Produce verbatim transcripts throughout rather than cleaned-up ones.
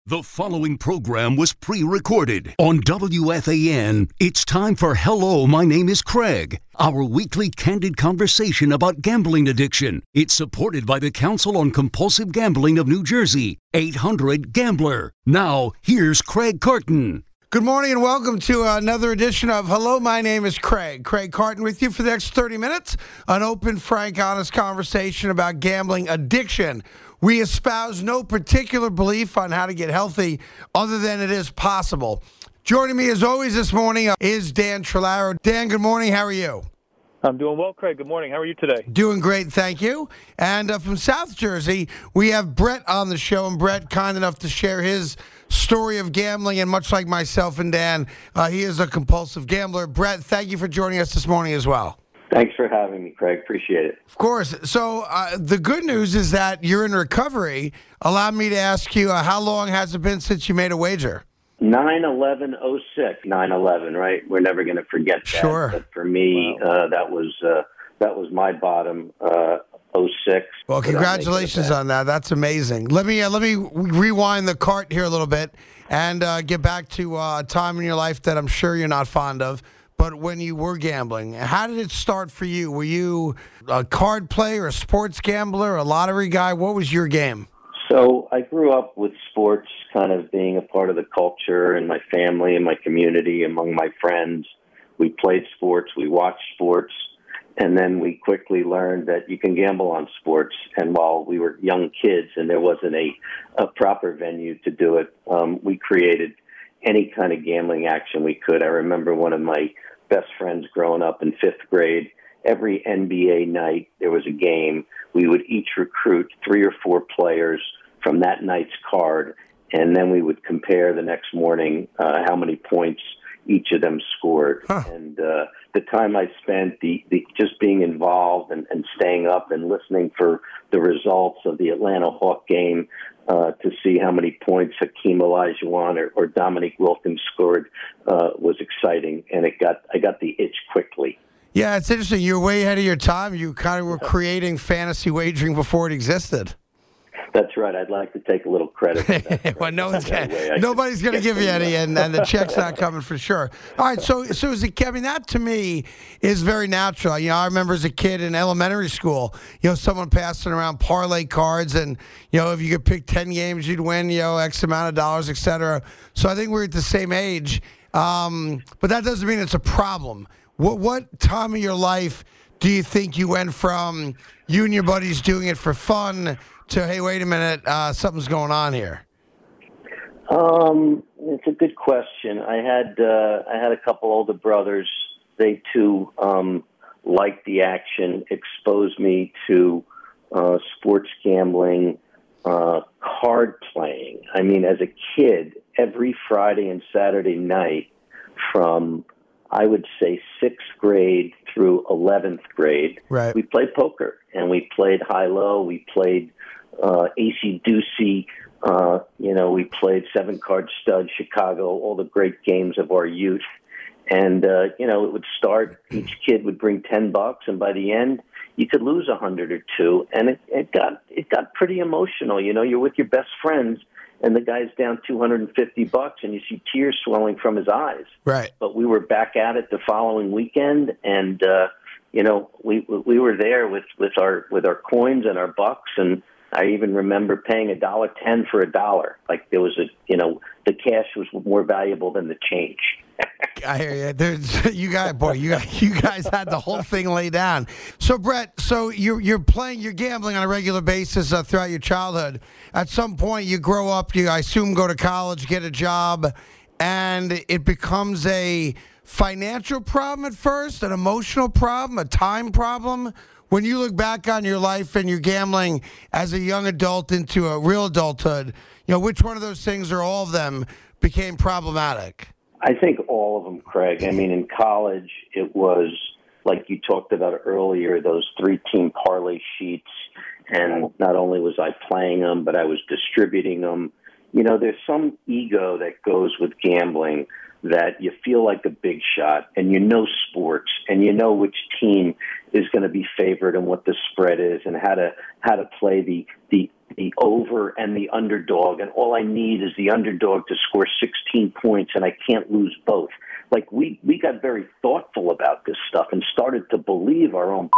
The following program was pre-recorded on W F A N. It's time for Hello, My Name is Craig, our weekly candid conversation about gambling addiction. It's supported by the Council on Compulsive Gambling of New Jersey, eight hundred gambler. Now, here's Craig Carton. Good morning and welcome to another edition of Hello, My Name is Craig. Craig Carton with you for the next thirty minutes. An open, frank, honest conversation about gambling addiction. We espouse no particular belief on how to get healthy other than it is possible. Joining me as always this morning is Dan Trillaro. Dan, good morning. How are you? I'm doing well, Craig. Good morning. How are you today? Doing great, thank you. And uh, from South Jersey, we have Brett on the show, and Brett kind enough to share his story of gambling, and much like myself and Dan, uh, he is a compulsive gambler. Brett, thank you for joining us this morning as well. Thanks for having me, Craig. Appreciate it. Of course. So uh, the good news is that you're in recovery. Allow me to ask you, uh, how long has it been since you made a wager? nine eleven oh six, nine eleven, right? We're never going to forget that. Sure. But for me, wow. uh, that was uh, that was my bottom, uh, oh six. Well, congratulations on that. That's amazing. Let me uh, let me rewind the cart here a little bit and uh, get back to uh, a time in your life that I'm sure you're not fond of. But when you were gambling, how did it start for you? Were you a card player, a sports gambler, a lottery guy? What was your game? So I grew up with sports kind of being a part of the culture in my family and my community, among my friends. We played sports, we watched sports, and then we quickly learned that you can gamble on sports. And while we were young kids and there wasn't a, a proper venue to do it, um, we created any kind of gambling action we could. I remember one of my best friends growing up in fifth grade. Every N B A night there was a game. We would each recruit three or four players from that night's card, and then we would compare the next morning uh, how many points each of them scored. Huh. And uh, the time I spent the, the just being involved and, and staying up and listening for the results of the Atlanta Hawk game uh, to see how many points Hakeem Olajuwon or, or Dominique Wilkins scored uh, was exciting, and it got I got the itch quickly. Yeah, it's interesting. You're way ahead of your time. You kind of were creating fantasy wagering before it existed. That's right. I'd like to take a little credit for that. Well, no one's gonna, nobody's going to give you any, and, and the check's not coming for sure. All right, so so as a, I mean, that to me is very natural. You know, I remember as a kid in elementary school, you know, someone passing around parlay cards, and you know, if you could pick ten games, you'd win, you know, X amount of dollars, et cetera. So I think we're at the same age, um, but that doesn't mean it's a problem. What what time of your life do you think you went from you and your buddies doing it for fun to, hey, wait a minute, uh, something's going on here? Um, it's a good question. I had uh, I had a couple older brothers. They too um, liked the action, exposed me to uh, sports gambling, uh, card playing. I mean, as a kid, every Friday and Saturday night from, I would say, sixth grade through eleventh grade, right, we played poker, and we played high-low, we played Uh, A C Deucey, uh, you know, we played Seven Card Stud, Chicago, all the great games of our youth. And, uh, you know, it would start, each kid would bring ten bucks, and by the end, you could lose a hundred or two. And it, it got it got pretty emotional. You know, you're with your best friends, and the guy's down two hundred fifty bucks, and you see tears swelling from his eyes. Right. But we were back at it the following weekend, and, uh, you know, we we were there with, with our with our coins and our bucks, and I even remember paying a dollar ten for a dollar. Like there was a, you know, the cash was more valuable than the change. I hear you. There's, you guys, boy, you guys, you guys had the whole thing laid down. So, Brett, so you're you're playing, you're gambling on a regular basis uh, throughout your childhood. At some point, you grow up. You, I assume, go to college, get a job, and it becomes a financial problem at first, an emotional problem, a time problem. When you look back on your life and you're gambling as a young adult into a real adulthood, you know, which one of those things or all of them became problematic? I think all of them, Craig. I mean, in college, it was, like you talked about earlier, those three-team parlay sheets. And not only was I playing them, but I was distributing them. you know, there's some ego that goes with gambling that you feel like a big shot and you know sports and you know which team is going to be favored and what the spread is and how to how to play the the the over and the underdog, and all I need is the underdog to score sixteen points and I can't lose both. Like we we got very thoughtful about this stuff and started to believe our own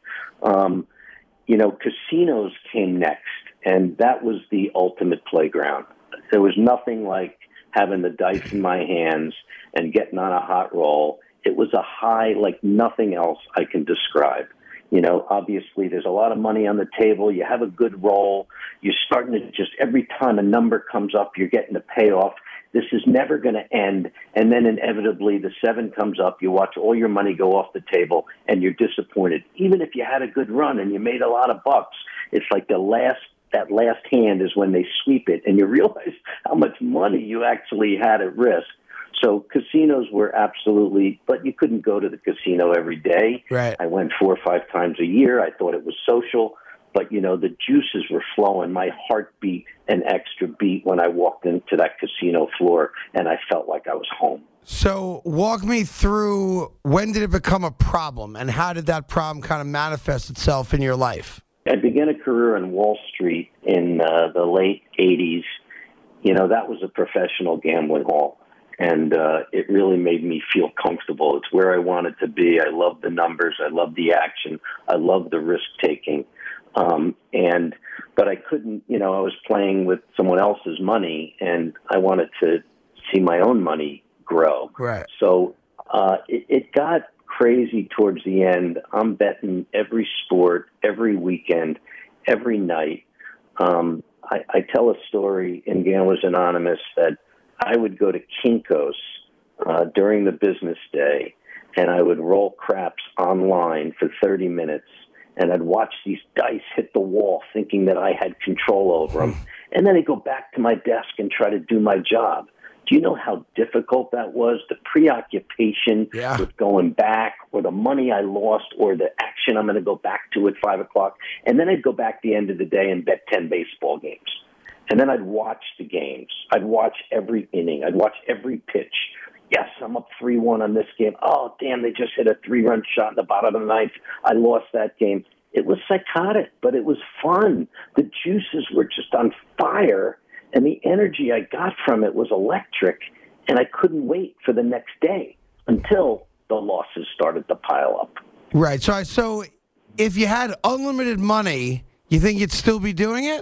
um you know, casinos came next, and that was the ultimate playground. There was nothing like having the dice in my hands and getting on a hot roll. It was a high like nothing else I can describe. You know, obviously there's a lot of money on the table. You have a good roll. You're starting to just, every time a number comes up, you're getting a payoff. This is never going to end. And then inevitably the seven comes up. You watch all your money go off the table and you're disappointed. Even if you had a good run and you made a lot of bucks, it's like the last that last hand is when they sweep it, and you realize how much money you actually had at risk. So casinos were absolutely, but you couldn't go to the casino every day. Right. I went four or five times a year. I thought it was social, but, you know, the juices were flowing. My heart beat an extra beat when I walked into that casino floor, and I felt like I was home. So walk me through, when did it become a problem, and how did that problem kind of manifest itself in your life? I began a career on Wall Street in uh, the late eighties. You know, that was a professional gambling hall, and uh, it really made me feel comfortable. It's where I wanted to be. I loved the numbers. I loved the action. I loved the risk-taking. Um, and but I couldn't, you know, I was playing with someone else's money, and I wanted to see my own money grow. Right. So uh, it, it got crazy towards the end. I'm betting every sport, every weekend, every night. Um, I, I tell a story in Gamblers Anonymous that I would go to Kinko's uh, during the business day, and I would roll craps online for thirty minutes, and I'd watch these dice hit the wall thinking that I had control over them. And then I'd go back to my desk and try to do my job. Do you know how difficult that was? The preoccupation yeah. with going back, or the money I lost, or the action I'm going to go back to at five o'clock. And then I'd go back the end of the day and bet ten baseball games. And then I'd watch the games. I'd watch every inning. I'd watch every pitch. Yes, I'm up three one on this game. Oh, damn, they just hit a three-run shot in the bottom of the ninth. I lost that game. It was psychotic, but it was fun. The juices were just on fire. And the energy I got from it was electric, and I couldn't wait for the next day until the losses started to pile up. Right. So, so if you had unlimited money, you think you'd still be doing it?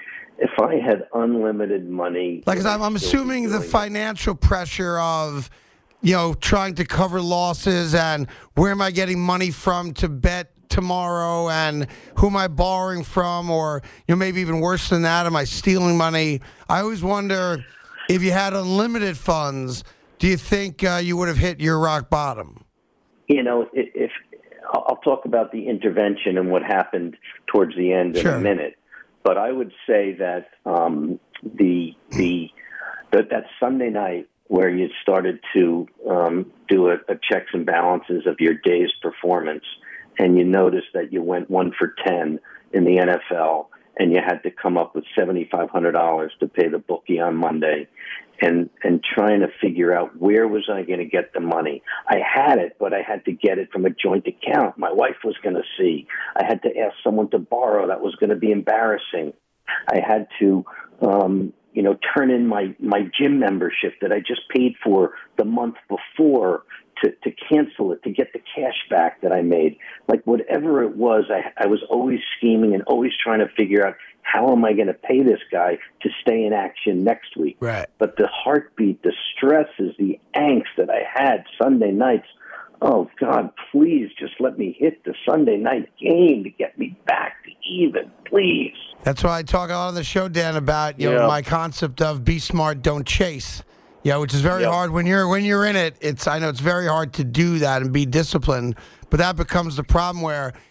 If I had unlimited money... Like, I'm, I'm assuming the financial it. pressure of, you know, trying to cover losses and where am I getting money from to bet tomorrow, and who am I borrowing from, or, you know, maybe even worse than that, am I stealing money? I always wonder, if you had unlimited funds, do you think uh, you would have hit your rock bottom? You know, if, if I'll talk about the intervention and what happened towards the end in sure. a minute, but I would say that um, the the that, that Sunday night where you started to um, do a, a checks and balances of your day's performance, and you noticed that you went one for ten in the N F L, and you had to come up with seventy-five hundred dollars to pay the bookie on Monday, and and trying to figure out where was I going to get the money. I had it, but I had to get it from a joint account. My wife was going to see. I had to ask someone to borrow. That was going to be embarrassing. I had to, um, you know, turn in my, my gym membership that I just paid for the month before to, to cancel it, to get the cash back that I made. Like, whatever it was, I, I was always scheming and always trying to figure out, how am I going to pay this guy to stay in action next week? Right. But the heartbeat, the stresses, the angst that I had Sunday nights, oh, God, please just let me hit the Sunday night game to get me back to even, please. That's why I talk a lot on the show, Dan, about, you yeah. know, my concept of be smart, don't chase. Yeah, which is very yep. hard when you're when you're in it. It's I know it's very hard to do that and be disciplined, but that becomes the problem where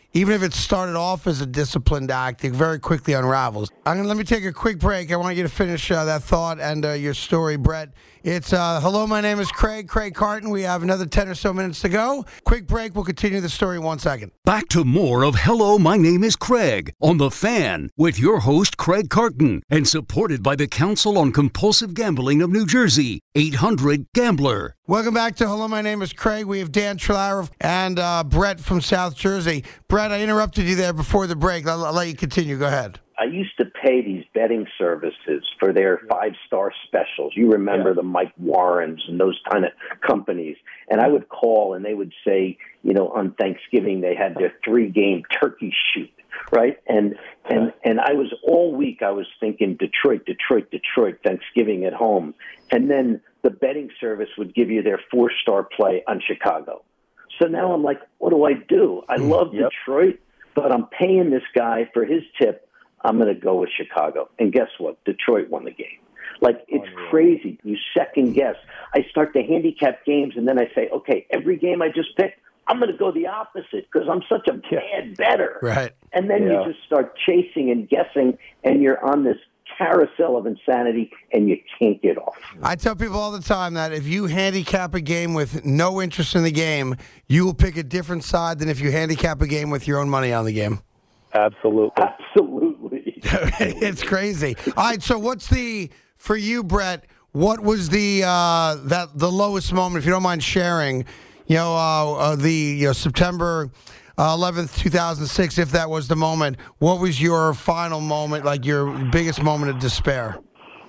even if it started off as a disciplined act, it very quickly unravels. I'm gonna let me take a quick break. I want you to finish uh, that thought and uh, your story, Brett. It's uh, hello, my name is Craig, Craig Carton. We have another ten or so minutes to go. Quick break. We'll continue the story in one second. Back to more of Hello, My Name is Craig on The Fan with your host, Craig Carton, and supported by the Council on Compulsive Gambling of New Jersey, eight hundred gambler. Welcome back to Hello, My Name is Craig. We have Dan Trelaro and uh, Brett from South Jersey. Brett, I interrupted you there before the break. I'll, I'll let you continue. Go ahead. I used to pay these betting services for their five-star specials. You remember yeah. the Mike Warrens and those kind of companies. And I would call, and they would say, you know, on Thanksgiving they had their three-game turkey shoot, right? And and and I was all week I was thinking Detroit, Detroit, Detroit, Thanksgiving at home. And then the betting service would give you their four-star play on Chicago. So now I'm like, what do I do? I love yep. Detroit, but I'm paying this guy for his tip. I'm going to go with Chicago. And guess what? Detroit won the game. Like, it's oh, yeah. crazy. You second guess. I start to handicap games, and then I say, okay, every game I just picked, I'm going to go the opposite because I'm such a bad bettor. Right. And then yeah. you just start chasing and guessing, and you're on this carousel of insanity, and you can't get off. I tell people all the time that if you handicap a game with no interest in the game, you will pick a different side than if you handicap a game with your own money on the game. Absolutely. Absolutely. It's crazy. All right, so what's the, for you, Brett, what was the uh, that the lowest moment, if you don't mind sharing, you know, uh, uh, the you know, September uh, eleventh, two thousand six, if that was the moment, what was your final moment, like your biggest moment of despair?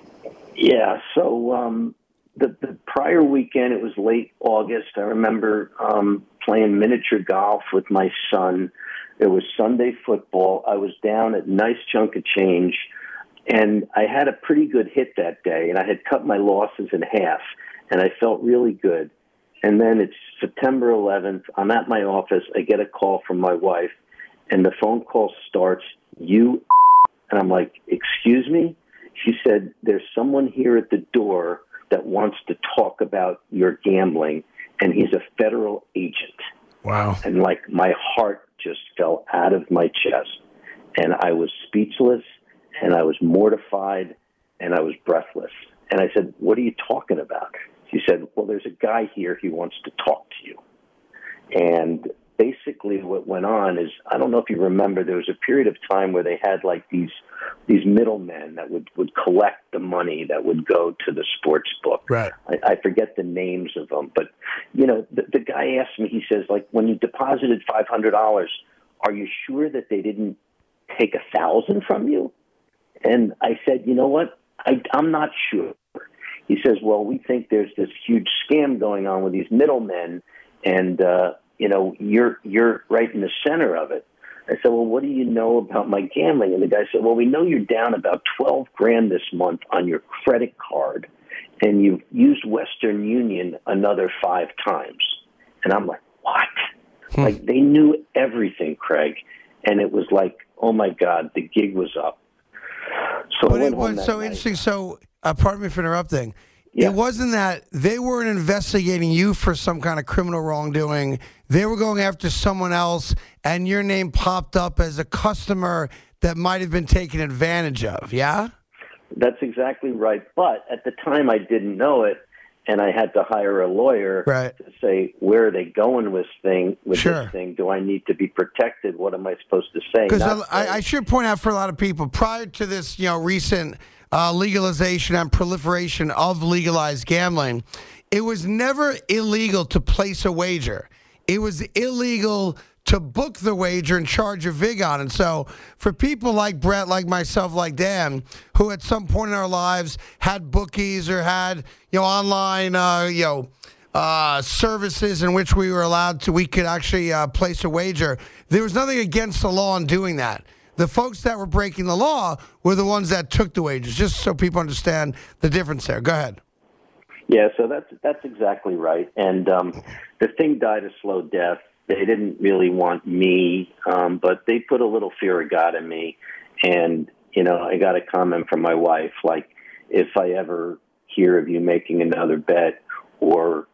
Yeah, so um, the, the prior weekend, it was late August. I remember um, playing miniature golf with my son. It was Sunday football. I was down a nice chunk of change, and I had a pretty good hit that day, and I had cut my losses in half, and I felt really good. And then it's September eleventh. I'm at my office. I get a call from my wife, and the phone call starts, you, and I'm like, excuse me? She said, there's someone here at the door that wants to talk about your gambling, and he's a federal agent. Wow. And, like, my heart just fell out of my chest, and I was speechless, and I was mortified, and I was breathless. And I said, what are you talking about? She said, well, there's a guy here. He wants to talk to you. And basically what went on is, I don't know if you remember, there was a period of time where they had like these these middlemen that would, would collect the money that would go to the sports book. Right. I, I forget the names of them, but, you know, the, the guy asked me, he says, like, when you deposited five hundred dollars, are you sure that they didn't take a thousand from you? And I said, you know what? I, I'm not sure. He says, well, we think there's this huge scam going on with these middlemen, and, uh, you know, you're you're right in the center of it. I said, well, what do you know about my gambling? And the guy said, well, we know you're down about twelve grand this month on your credit card, and you've used Western Union another five times. And I'm like, what? Hmm. Like, they knew everything, Craig. And it was like, oh, my God, the gig was up. So but it was so night. interesting. So, uh, pardon me for interrupting. Yeah. It wasn't that they weren't investigating you for some kind of criminal wrongdoing. They were going after someone else, and your name popped up as a customer that might have been taken advantage of, yeah? That's exactly right. But at the time, I didn't know it, and I had to hire a lawyer right. to say, where are they going with, thing, with sure. this thing? Do I need to be protected? What am I supposed to say? Because I, I should point out for a lot of people, prior to this, you know, recent uh, legalization and proliferation of legalized gambling, it was never illegal to place a wager. It was illegal to book the wager and charge a vig on it. So for people like Brett, like myself, like Dan, who at some point in our lives had bookies or had, you know, online, uh, you know, uh, services in which we were allowed to, we could actually uh, place a wager. There was nothing against the law in doing that. The folks that were breaking the law were the ones that took the wagers, just so people understand the difference there. Go ahead. Yeah, so that's that's exactly right. And um, the thing died a slow death. They didn't really want me, um, but they put a little fear of God in me. And, you know, I got a comment from my wife, like, if I ever hear of you making another bet or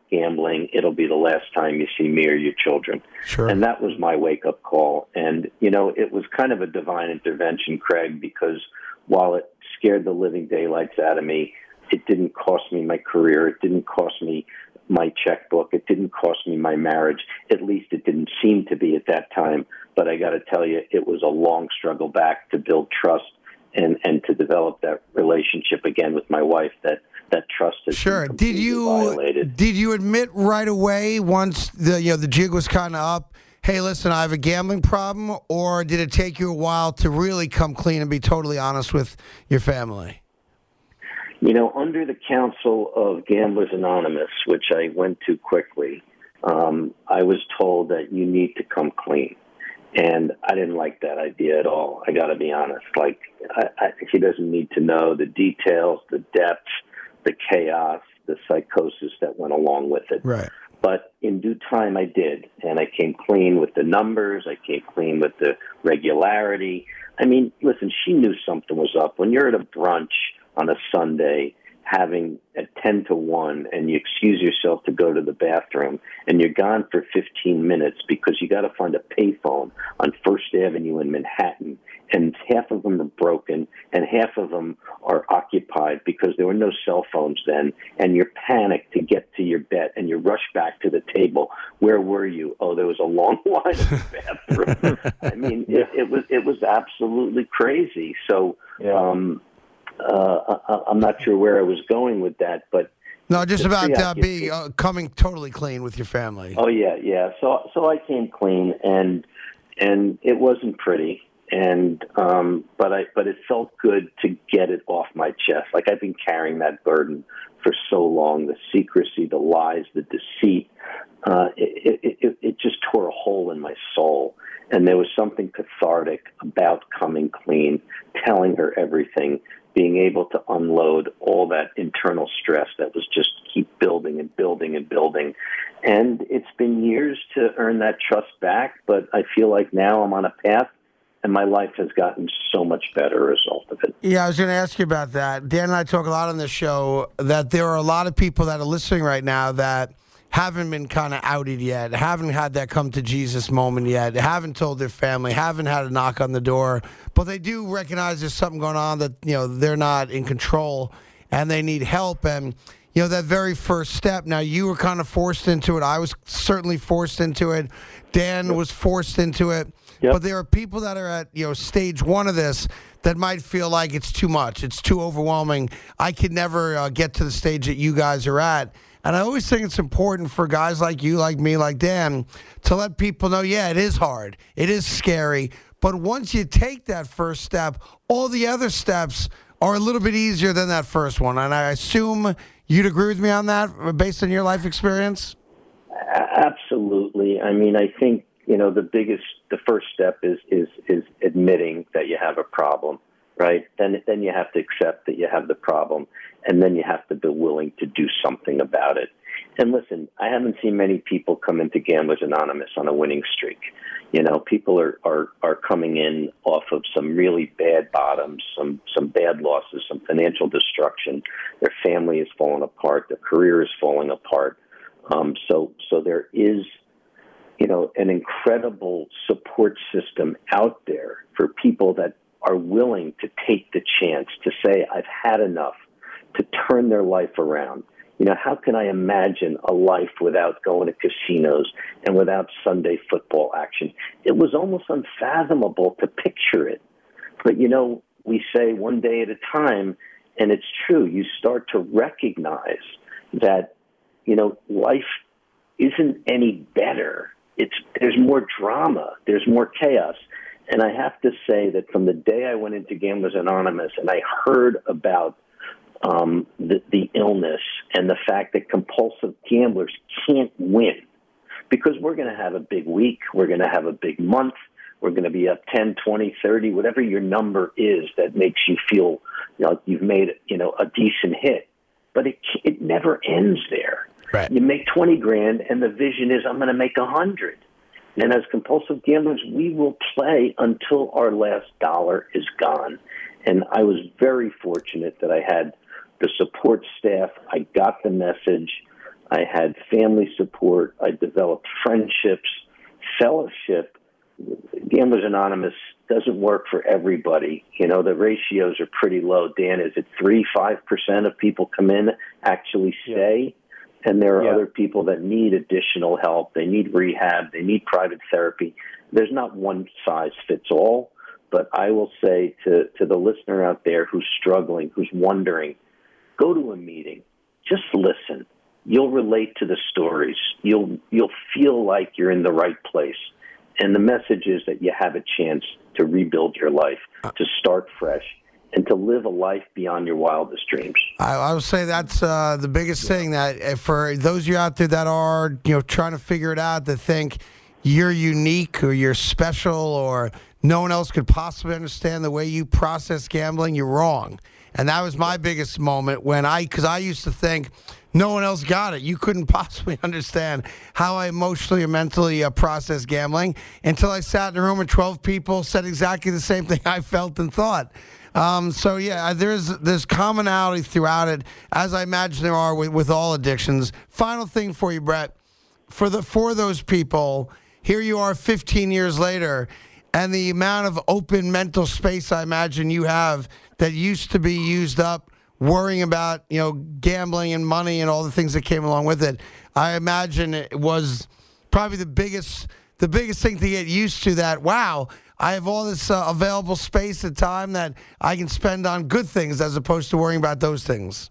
gambling, it'll be the last time you see me or your children. Sure. And that was my wake-up call. And, you know, it was kind of a divine intervention, Craig, because while it scared the living daylights out of me, it didn't cost me my career. It didn't cost me my checkbook. It didn't cost me my marriage. At least it didn't seem to be at that time. But I got to tell you, it was a long struggle back to build trust and, and to develop that relationship again with my wife. That that trust has sure. been Did you violated. Did you admit right away once the you know the jig was kind of up? Hey, listen, I have a gambling problem, or did it take you a while to really come clean and be totally honest with your family? You know, under the counsel of Gamblers Anonymous, which I went to quickly, um, I was told that you need to come clean. And I didn't like that idea at all. I got to be honest. Like, I, I, he doesn't need to know the details, the depth, the chaos, the psychosis that went along with it. Right. But in due time, I did. And I came clean with the numbers. I came clean with the regularity. I mean, listen, she knew something was up. When you're at a brunch on a Sunday having at ten to one and you excuse yourself to go to the bathroom and you're gone for fifteen minutes because you got to find a payphone on First Avenue in Manhattan, and half of them are broken and half of them are occupied because there were no cell phones then, and you're panicked to get to your bet and you rush back to the table. Where were you? Oh, there was a long line in the bathroom. I mean, it, it was it was absolutely crazy. So Yeah. um Uh, I, I'm not sure where I was going with that, but No, just the about uh, preoccup- be uh, coming totally clean with your family. Oh yeah, yeah. So so I came clean, and and it wasn't pretty, and um, but I but it felt good to get it off my chest. Like I've been carrying that burden for so long, the secrecy, the lies, the deceit. Uh, it, it, it, it just tore a hole in my soul, and there was something cathartic about coming clean, telling her everything, being able to unload all that internal stress that was just keep building and building and building. And it's been years to earn that trust back, but I feel like now I'm on a path, and my life has gotten so much better as a result of it. Yeah, I was going to ask you about that. Dan and I talk a lot on this show that there are a lot of people that are listening right now that haven't been kind of outed yet, haven't had that come to Jesus moment yet, haven't told their family, haven't had a knock on the door, but they do recognize there's something going on that, you know, they're not in control and they need help. And, you know, that very first step, now you were kind of forced into it. I was certainly forced into it. Dan was forced into it. Yep. But there are people that are at, you know, stage one of this that might feel like it's too much. It's too overwhelming. I could never uh, get to the stage that you guys are at. And I always think it's important for guys like you, like me, like Dan, to let people know, yeah, it is hard. It is scary. But once you take that first step, all the other steps are a little bit easier than that first one. And I assume you'd agree with me on that based on your life experience? Absolutely. I mean, I think, you know, the biggest, the first step is, is, is admitting that you have a problem, right? Then, then you have to accept that you have the problem, and then you have to be willing to do something about it. And listen, I haven't seen many people come into Gamblers Anonymous on a winning streak. You know, people are, are, are coming in off of some really bad bottoms, some, some bad losses, some financial destruction. Their family is falling apart. Their career is falling apart. Um, so, so there is, you know, an incredible support system out there for people that are willing to take the chance to say, I've had enough, to turn their life around. You know, how can I imagine a life without going to casinos and without Sunday football action? It was almost unfathomable to picture it. But, you know, we say one day at a time, and it's true. You start to recognize that, you know, life isn't any better. It's there's more drama. There's more chaos. And I have to say that from the day I went into Gamblers Anonymous and I heard about um, the, the illness and the fact that compulsive gamblers can't win, because we're going to have a big week, we're going to have a big month, we're going to be up ten, twenty, thirty, whatever your number is that makes you feel, you know, you've made, you know, a decent hit. But it it never ends there. Right. You make twenty grand, and the vision is I'm going to make a hundred. And as compulsive gamblers, we will play until our last dollar is gone. And I was very fortunate that I had the support staff. I got the message. I had family support. I developed friendships, fellowship. Gamblers Anonymous doesn't work for everybody. You know, the ratios are pretty low. Dan, is it three, five percent of people come in actually stay? Yeah. And there are yeah. other people that need additional help. They need rehab. They need private therapy. There's not one size fits all. But I will say to, to the listener out there who's struggling, who's wondering, go to a meeting. Just listen. You'll relate to the stories. You'll you'll feel like you're in the right place. And the message is that you have a chance to rebuild your life, to start fresh, and to live a life beyond your wildest dreams. I, I would say that's uh, the biggest yeah. thing, that for those of you out there that are, you know, trying to figure it out, that think you're unique or you're special or no one else could possibly understand the way you process gambling, you're wrong. And that was my biggest moment when I, because I used to think no one else got it. You couldn't possibly understand how I emotionally or mentally uh, process gambling until I sat in a room with twelve people, said exactly the same thing I felt and thought. Um, so, yeah, there's there's commonality throughout it, as I imagine there are with, with all addictions. Final thing for you, Brett. For the for those people, here you are fifteen years later, and the amount of open mental space I imagine you have that used to be used up worrying about, you know, gambling and money and all the things that came along with it. I imagine it was probably the biggest the biggest thing to get used to, that, wow, I have all this uh, available space and time that I can spend on good things as opposed to worrying about those things.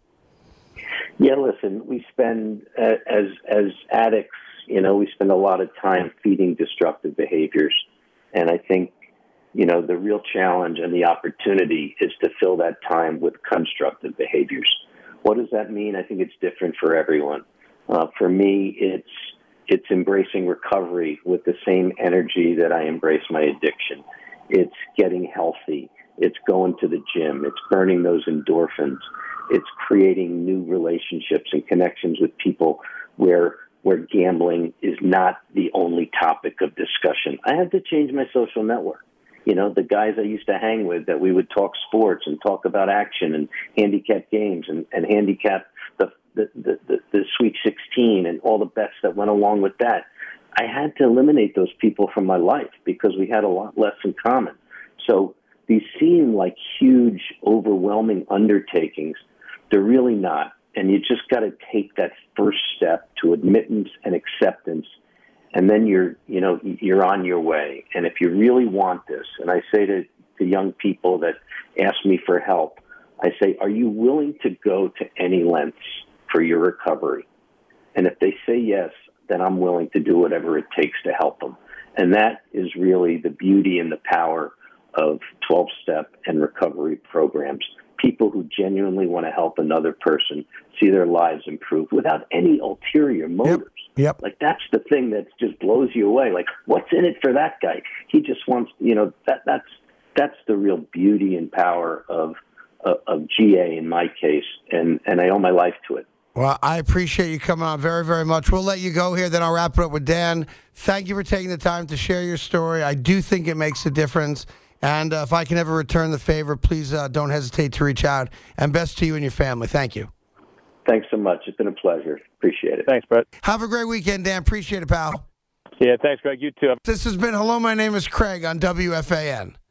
Yeah, listen, we spend, uh, as as addicts, you know, we spend a lot of time feeding destructive behaviors. And I think, you know, the real challenge and the opportunity is to fill that time with constructive behaviors. What does that mean? I think it's different for everyone. Uh, for me, it's it's embracing recovery with the same energy that I embrace my addiction. It's getting healthy. It's going to the gym. It's burning those endorphins. It's creating new relationships and connections with people where where gambling is not the only topic of discussion. I had to change my social network. You know, the guys I used to hang with, that we would talk sports and talk about action and handicap games and, and handicap the the, the, the the Sweet sixteen and all the bets that went along with that. I had to eliminate those people from my life because we had a lot less in common. So these seem like huge, overwhelming undertakings. They're really not. And you just got to take that first step to admittance and acceptance, and then you're, you know, you're on your way. And if you really want this, and I say to, to young people that ask me for help, I say, are you willing to go to any lengths for your recovery? And if they say yes, then I'm willing to do whatever it takes to help them. And that is really the beauty and the power of twelve-step and recovery programs. People who genuinely want to help another person see their lives improve without any ulterior motives. Yep. Yep. Like, that's the thing that just blows you away. Like, what's in it for that guy? He just wants, you know, that that's that's the real beauty and power of of, of G A in my case, and, and I owe my life to it. Well, I appreciate you coming on very, very much. We'll let you go here, then I'll wrap it up with Dan. Thank you for taking the time to share your story. I do think it makes a difference. And uh, if I can ever return the favor, please uh, don't hesitate to reach out. And best to you and your family. Thank you. Thanks so much. It's been a pleasure. Appreciate it. Thanks, Brett. Have a great weekend, Dan. Appreciate it, pal. Yeah, thanks, Greg. You too. This has been Hello, My Name is Craig on W F A N.